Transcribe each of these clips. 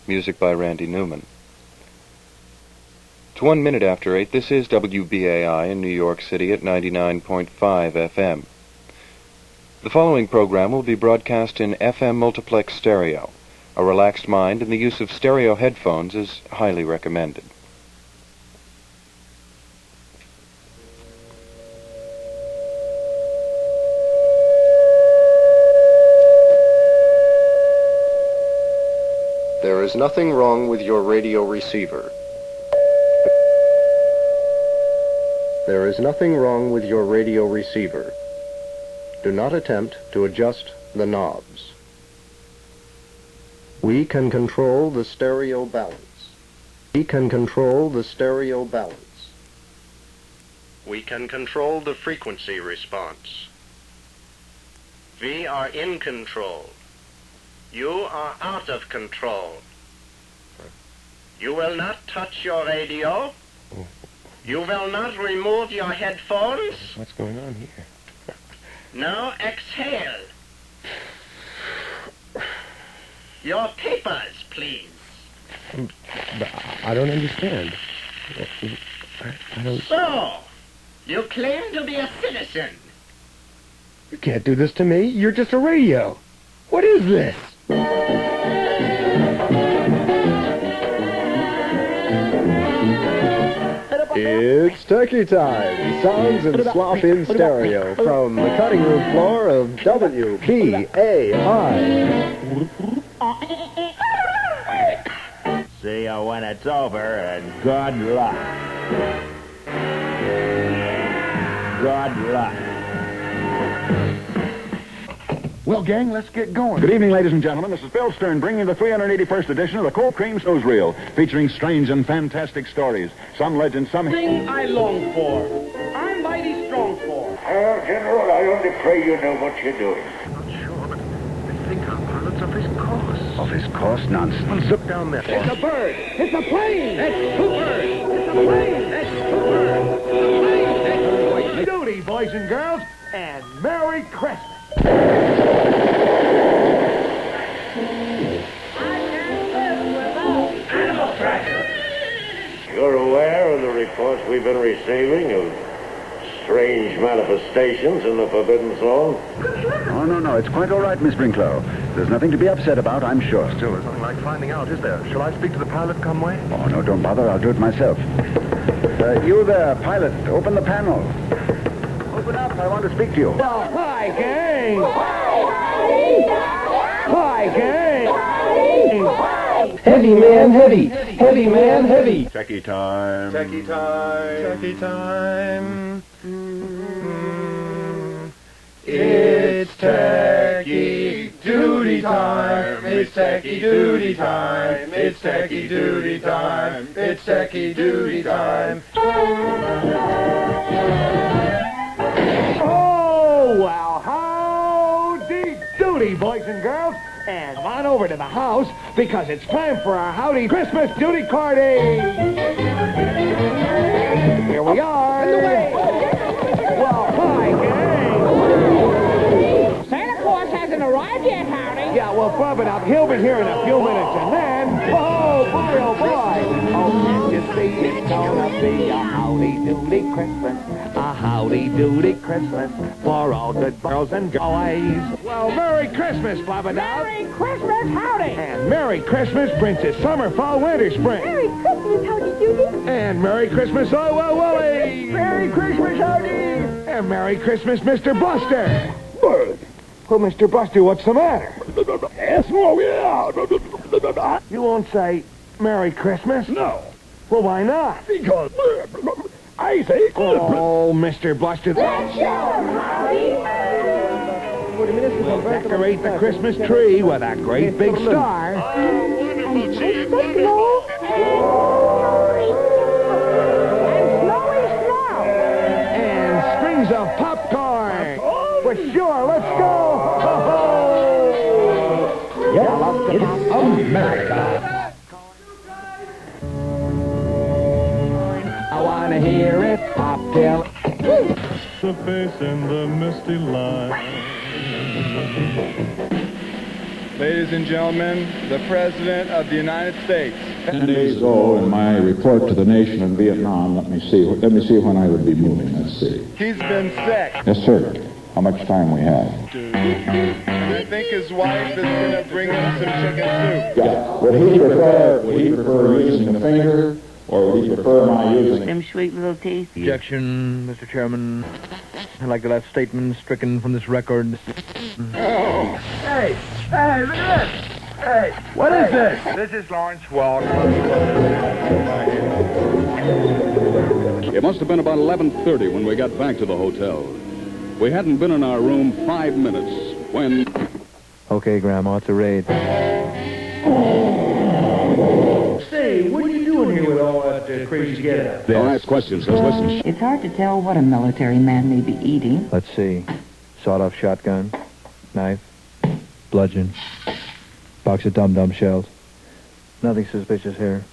Music by Randy Newman. It's 1 minute after 8. This is WBAI in New York City at 99.5 FM. The following program will be broadcast in FM multiplex stereo. A relaxed mind and the use of stereo headphones is highly recommended. There is nothing wrong with your radio receiver. There is nothing wrong with your radio receiver. Do not attempt to adjust the knobs. We can control the stereo balance. We can control the stereo balance. We can control the frequency response. We are in control. You are out of control. You will not touch your radio. You will not remove your headphones. What's going on here? Now exhale. Your papers, please. I don't understand. I don't... So, you claim to be a citizen. You can't do this to me. You're just a radio. What is this? It's turkey time. Sounds and slop in stereo from the cutting room floor of WBAI. See you when it's over, and good luck. Good luck. Well, gang, let's get going. Good evening, ladies and gentlemen. This is Phil Stern bringing you the 381st edition of the Cold Cream Newsreel, featuring strange and fantastic stories. Some legends, some... Thing I long for. I'm mighty strong for. General, I only pray you know what you're doing. I'm not sure, but I think our pilot's off his course. Off his course? Nonsense. Well, look down there. It's a bird. It's a plane. It's two birds. It's a plane. It's two birds. It's a plane. It's two birds. Duty, boys and girls, and Merry Christmas. You're aware of the reports we've been receiving of strange manifestations in the Forbidden Zone? Oh, no. It's quite all right, Miss Brinklow. There's nothing to be upset about, I'm sure. Still, there's nothing like finding out, is there? Shall I speak to the pilot, Conway? Oh, no, don't bother. I'll do it myself. You there, pilot. Open the panel. Open up. I want to speak to you. Well, hi, gang. Hi, gang. Heavy, man, heavy. Heavy, man, heavy. Techie time. Techie time. Techie time. It's techie duty time. It's techie duty time. It's techie duty time. It's techie duty time. Oh, well, howdy doody, boys and girls. And on over to the house, because it's time for our Howdy Christmas Duty Cardy. Here we are. Well, hi, gang. Santa Claus hasn't arrived yet, Howdy. Yeah, well, bub it up. He'll be here in a few minutes, and then... Oh, boy, oh, boy. Oh, can't you see it's gonna be a howdy-doody Christmas. A howdy-doody Christmas for all good girls and boys. Well, Merry Christmas, Bubba Dub. Merry Christmas, Howdy. And Merry Christmas, Princess Summer, Fall, Winter, Spring. Merry Christmas, Howdy Doody. And Merry Christmas, Oh, well, Willie. Merry Christmas, Howdy. And Merry Christmas, Mr. Buster. Well, Mr. Buster, what's the matter? You won't say Merry Christmas? No. Well, why not? Because I say... Oh, Mr. Buster. Let's show 'em, Howdy. We'll decorate the Christmas tree with a great big star. And Christmas snow. And snowy snow. And strings of popcorn. Well, sure, let's go. Yeah, it's America. I want to hear it pop till... The face in the misty light. Ladies and gentlemen, the President of the United States. 10 days ago, in my report to the nation in Vietnam, let me see when I would be moving. Let's see. He's been sick. Yes, sir. How much time we have? And I think his wife is going to bring him some chicken soup. Yeah. Would he prefer using the finger, or would he prefer my using them sweet little teeth? Objection, Mr. Chairman. I'd like the last statement stricken from this record. Oh. Hey, look at this. Hey. What is this? This is Lawrence Walker. It must have been about 11:30 when we got back to the hotel. We hadn't been in our room 5 minutes when... Okay, Grandma, it's a raid. Say, what are you doing here with all that crazy get-up? Don't ask questions, just listen. It's hard to tell what a military man may be eating. Let's see. Sawed-off shotgun, knife, bludgeon, box of dum-dum shells. Nothing suspicious here.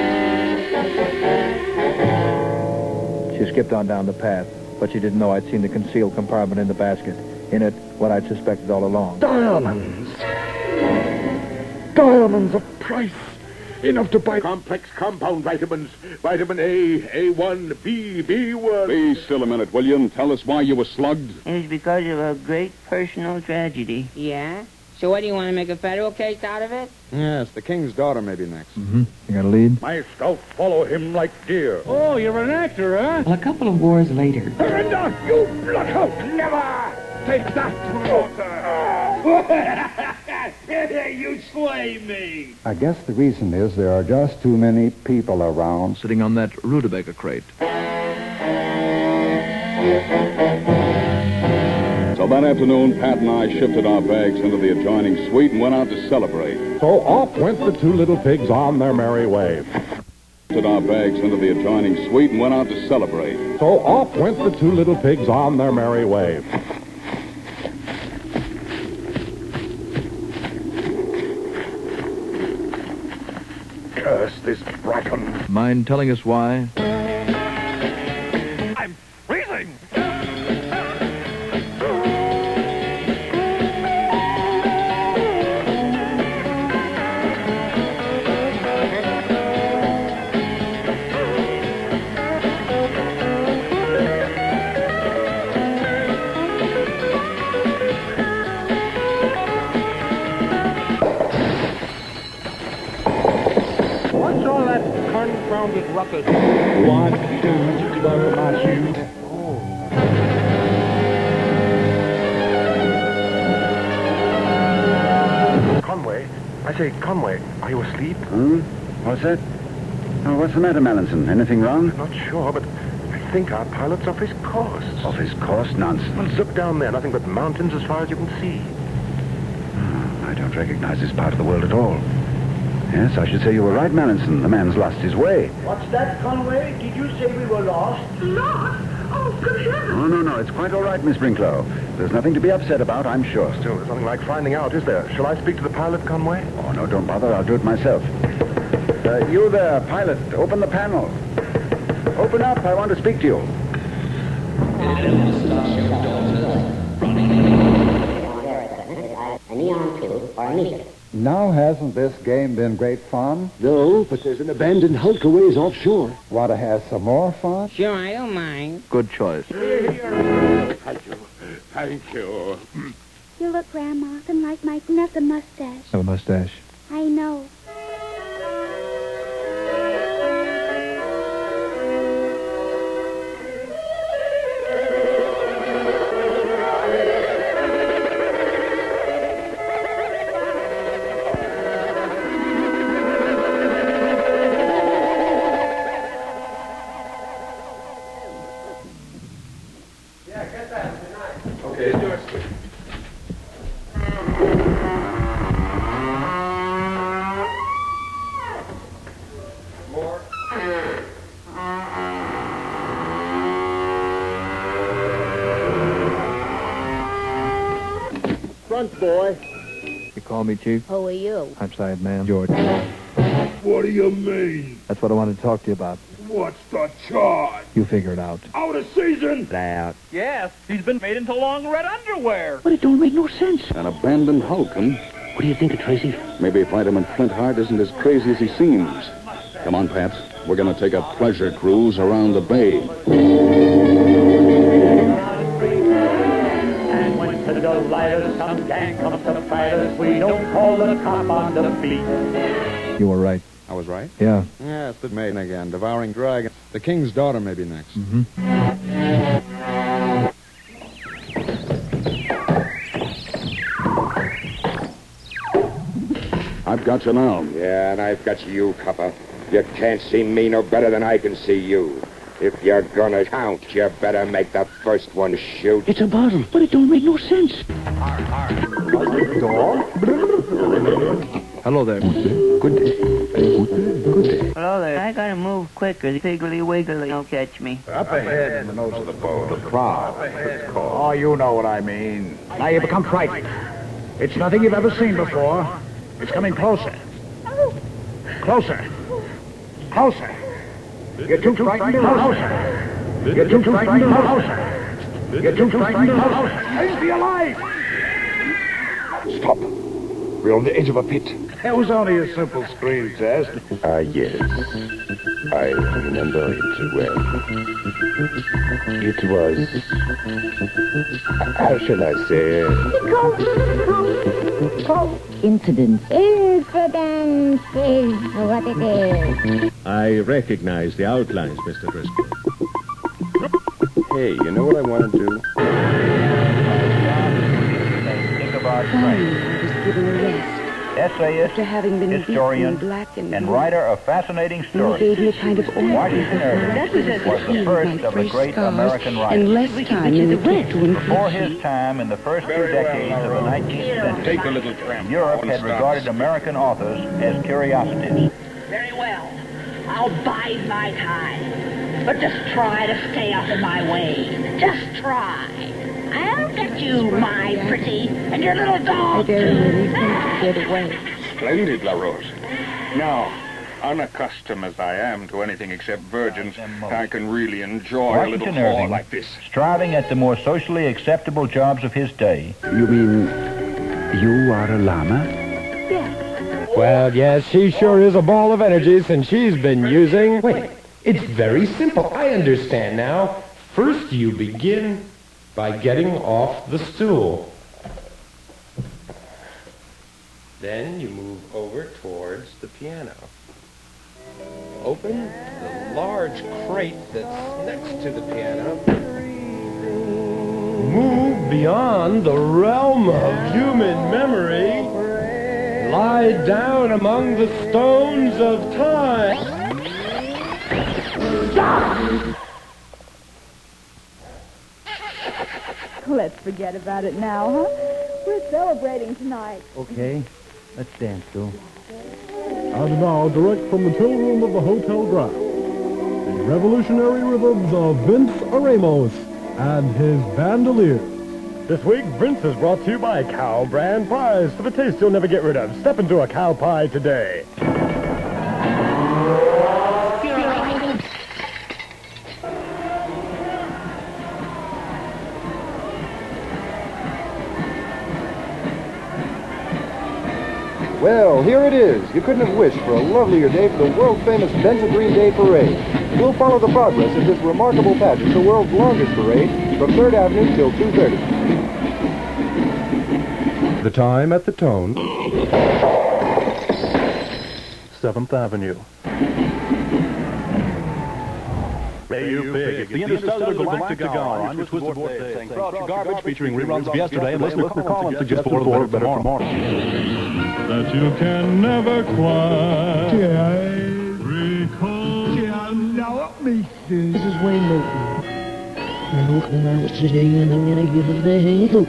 She skipped on down the path, but she didn't know I'd seen the concealed compartment in the basket. In it, what I'd suspected all along. Diamonds! Diamonds of price! Enough to buy complex compound vitamins. Vitamin A, A1, B, B1. Be still a minute, will you, and tell us why you were slugged? It was because of a great personal tragedy. Yeah? So what, do you want to make a federal case out of it? Yes, the king's daughter may be next. Mm-hmm. You got a lead? My scouts follow him like deer. Oh, you're an actor, huh? Well, a couple of wars later. Surrender, you bloodhound! Never take that, water! You slay me! I guess the reason is there are just too many people around. Sitting on that rutabaga crate. So that afternoon, Pat and I shifted our bags into the adjoining suite and went out to celebrate. So off went the two little pigs on their merry way. Shifted our bags into the adjoining suite and went out to celebrate. So off went the two little pigs on their merry way. Curse this bracken. Mind telling us why? I'm freezing! What's all that confounded ruckus? 1, 2, buckle my shoes. Conway, I say, Conway, are you asleep? What's that? Oh, what's the matter, Mallinson? Anything wrong? I'm not sure, but I think our pilot's off his course. Off his course? Nonsense. Well, look down there, nothing but mountains as far as you can see. I don't recognize this part of the world at all. Yes, I should say you were right, Mallinson. The man's lost his way. What's that, Conway? Did you say we were lost? Lost? Oh, good heavens. No. It's quite all right, Miss Brinklow. There's nothing to be upset about, I'm sure. Still, there's nothing like finding out, is there? Shall I speak to the pilot, Conway? Oh, no, don't bother. I'll do it myself. You there, pilot. Open the panel. Open up. I want to speak to you. A neon tube or a meter. Now, hasn't this game been great fun? No, but there's an abandoned hulk a ways offshore. Want to have some more fun? Sure, I don't mind. Good choice. Thank you. You look, Grandma, something like my Vanessa mustache. Have a mustache. I know. Front, boy. You call me, Chief? Who are you? I'm Side Man George. What do you mean? That's what I wanted to talk to you about. What's the charge? You figure it out. Out of season? Out. Yes, he's been made into long red underwear. But it don't make no sense. An abandoned hulk, huh? What do you think of Tracy? Maybe Vitamin Flintheart isn't as crazy as he seems. Come on, Pat. We're going to take a pleasure cruise around the bay. And when the delighters, some gang comes to fight us, we don't call the cop on the beat. You were right. I was right? Yeah. Yeah, it's the maiden again, devouring dragon. The king's daughter may be next. Mm-hmm. I've got you now. Yeah, and I've got you, copper. You can't see me no better than I can see you. If you're gonna count, you better make the first one shoot. It's a bottle, but it don't make no sense. Hello there. Good day. Hello there. I gotta move quicker. The Piggly Wiggly will catch me. Up ahead in the nose of the boat. The prow. Oh, you know what I mean. Now you become frightened. It's nothing you've ever seen before. It's coming closer. Closer. Closer. You're too frightened. Closer. You're too frightened. Closer. You're too frightened. Closer. Cling to your life. Stop. We're on the edge of a pit. That was only a simple screen test. Yes. I remember it too well. It was... How shall I say? Incident. Incident is what it is. I recognize the outlines, Mr. Driscoll. Hey, you know what I want to do? Ichabod Crane, Given a rest. essayist, After having been historian, beaten black and writer of fascinating He stories. gave me a kind of ointment. Washington Irving was the first of the great American writers. And less time in the rest to Before his time, in the first 2 decades of the 19th century, Take a little tramp. Europe had regarded American authors as curiosities. Very well. I'll bide my time. But just try to stay out of my way. Just try. I'll get you, my pretty, and your little dog. I very really think to get away. Splendid, LaRose. Now, unaccustomed as I am to anything except virgins, I can really enjoy a little Washington haul Irving, like this. striving at the more socially acceptable jobs of his day. You mean you are a llama? Well, yes, she sure is a ball of energy since she's been using... Wait, it's very simple. I understand now. First you begin by getting off the stool. Then you move over towards the piano. Open the large crate that's next to the piano. Move beyond the realm of human memory. Lie down among the stones of time. Let's forget about it now, huh? We're celebrating tonight. Okay, let's dance, Bill. And now, direct from the till room of the Hotel Grand, the revolutionary rhythms of Vince Aramos and his bandoliers. This week, Vince is brought to you by Cow Brand Pies for the taste you'll never get rid of. Step into a cow pie today. Well, here it is. You couldn't have wished for a lovelier day for the world-famous Benzin Green Day Parade. We'll follow the progress of this remarkable pageant, the world's longest parade, from 3rd Avenue till 2:30. The time at the tone. 7th Avenue. May you big. The Interstellar Galactic Hour on your Twisted Birthday. Saying throw out your garbage featuring reruns of yesterday and listener call and suggest for the better tomorrow. That you can never quite recall. Now, me, this is Wayne Newton. And I'm sitting and I'm gonna give a day.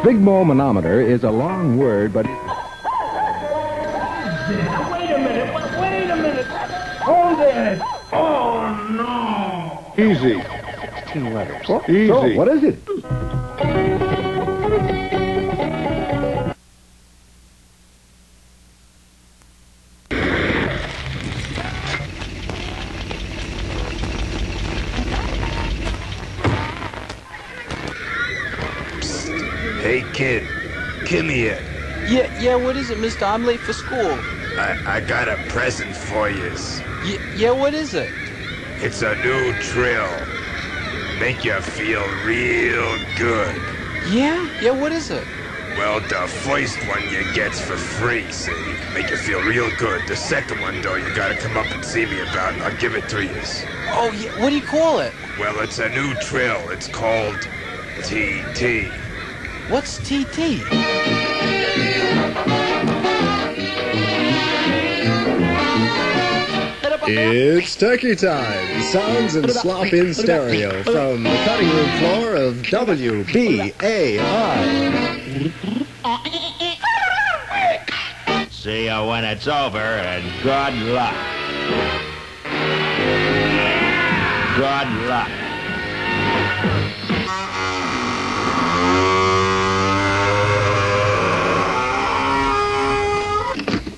Big Mo manometer is a long word, but... Wait a minute. Hold it. Oh, no. Easy. 2 letters. Well, easy. So, what is it? Hey, kid, come here. Yeah, what is it, mister? I'm late for school. I got a present for you. Yeah, what is it? It's a new drill. Make you feel real good. Yeah, what is it? Well, the first one you get's for free, see? Make you feel real good. The second one, though, you gotta come up and see me about, and I'll give it to you. Oh, yeah, what do you call it? Well, it's a new drill. It's called TT. What's TT? It's turkey time. Sounds and slop in stereo from the cutting room floor of WBAI. See you when it's over, and good luck. Good luck.